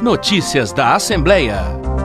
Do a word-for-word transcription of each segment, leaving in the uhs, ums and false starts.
Notícias da Assembleia.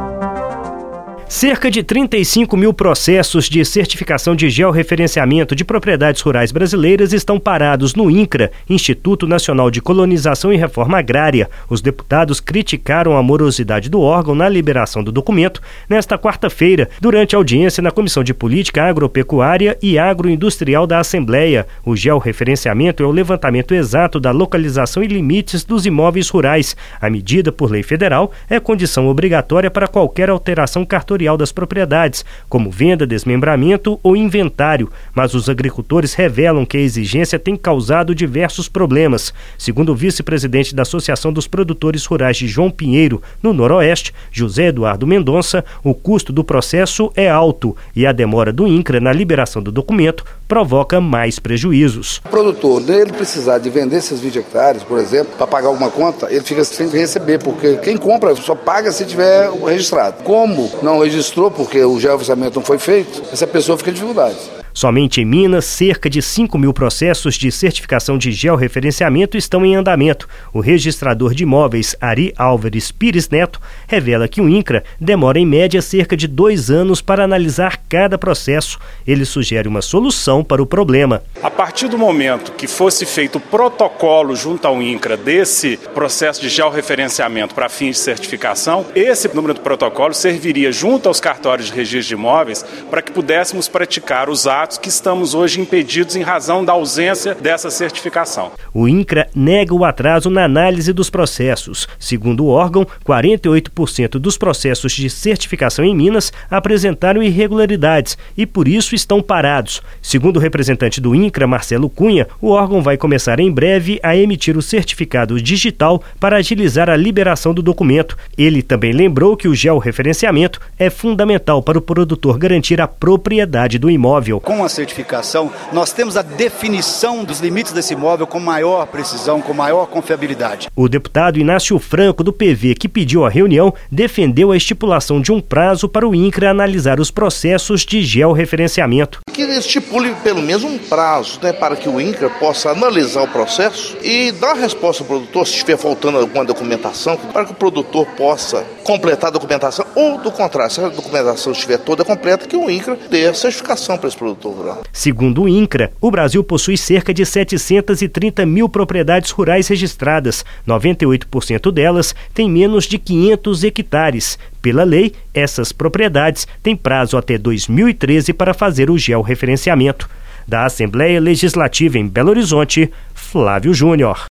Cerca de trinta e cinco mil processos de certificação de georreferenciamento de propriedades rurais brasileiras estão parados no INCRA, Instituto Nacional de Colonização e Reforma Agrária. Os deputados criticaram a morosidade do órgão na liberação do documento nesta quarta-feira, durante a audiência na Comissão de Política Agropecuária e Agroindustrial da Assembleia. O georreferenciamento é o levantamento exato da localização e limites dos imóveis rurais. A medida, por lei federal, é condição obrigatória para qualquer alteração cartorial das propriedades, como venda, desmembramento ou inventário, mas os agricultores revelam que a exigência tem causado diversos problemas. Segundo o vice-presidente da Associação dos Produtores Rurais de João Pinheiro, no Noroeste, José Eduardo Mendonça, o custo do processo é alto e a demora do INCRA na liberação do documento provoca mais prejuízos. O produtor, ele precisar de vender esses vinte hectares, por exemplo, para pagar alguma conta, ele fica sem receber, porque quem compra só paga se tiver registrado. Como não registrou, porque o georreferenciamento não foi feito, essa pessoa fica em dificuldade. Somente em Minas, cerca de cinco mil processos de certificação de georreferenciamento estão em andamento. O registrador de imóveis, Ari Álvares Pires Neto, revela que o INCRA demora em média cerca de dois anos para analisar cada processo. Ele sugere uma solução para o problema. A partir do momento que fosse feito o protocolo junto ao INCRA desse processo de georreferenciamento para fins de certificação, esse número do protocolo serviria junto aos cartórios de registro de imóveis para que pudéssemos praticar os atos que estamos hoje impedidos em razão da ausência dessa certificação. O INCRA nega o atraso na análise dos processos. Segundo o órgão, quarenta e oito por cento dos processos de certificação em Minas apresentaram irregularidades e por isso estão parados. Segundo o representante do INCRA, Marcelo Cunha, o órgão vai começar em breve a emitir o certificado digital para agilizar a liberação do documento. Ele também lembrou que o georreferenciamento é fundamental para o produtor garantir a propriedade do imóvel. Com a certificação, nós temos a definição dos limites desse imóvel com maior precisão, com maior confiabilidade. O deputado Inácio Franco, do P V, que pediu a reunião, defendeu a estipulação de um prazo para o INCRA analisar os processos de georreferenciamento. Que estipule pelo menos um prazo, né, para que o INCRA possa analisar o processo e dar a resposta ao produtor se estiver faltando alguma documentação, para que o produtor possa completar a documentação ou, do contrário, se a documentação estiver toda completa, que o INCRA dê a certificação para esse produtor. Segundo o INCRA, o Brasil possui cerca de setecentas e trinta mil propriedades rurais registradas. noventa e oito por cento delas têm menos de quinhentos hectares. Pela lei, essas propriedades têm prazo até dois mil e treze para fazer o georreferenciamento. Da Assembleia Legislativa em Belo Horizonte, Flávio Júnior.